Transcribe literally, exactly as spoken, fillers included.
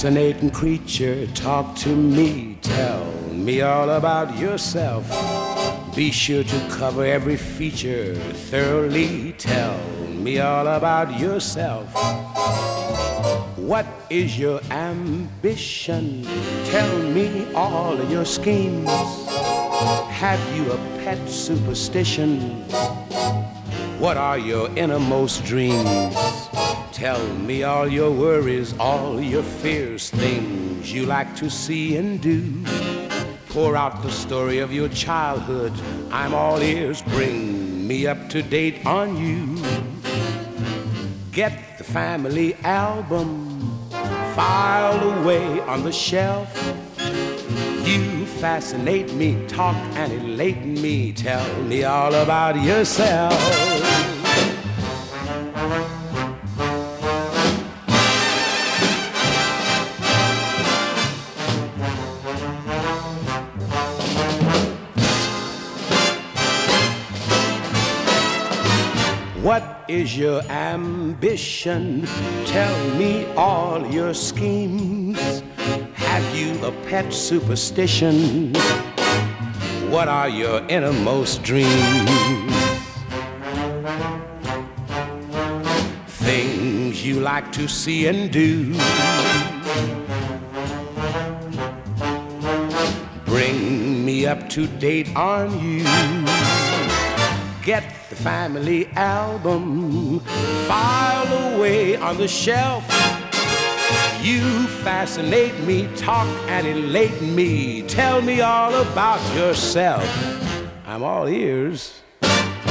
fascinating creature, talk to me, tell me all about yourself. Be sure to cover every feature thoroughly, tell me all about yourself. What is your ambition? Tell me all of your schemes. Have you a pet superstition? What are your innermost dreams? Tell me all your worries, all your fears, things you like to see and do. Pour out the story of your childhood, I'm all ears, bring me up to date on you. Get the family album filed away on the shelf. You fascinate me, talk and elate me, tell me all about yourself. What is your ambition? Tell me all your schemes. Have you a pet superstition? What are your innermost dreams? Things you like to see and do. Bring me up to date on you. Get the family album filed away on the shelf. You fascinate me, talk and elate me, tell me all about yourself. I'm all ears.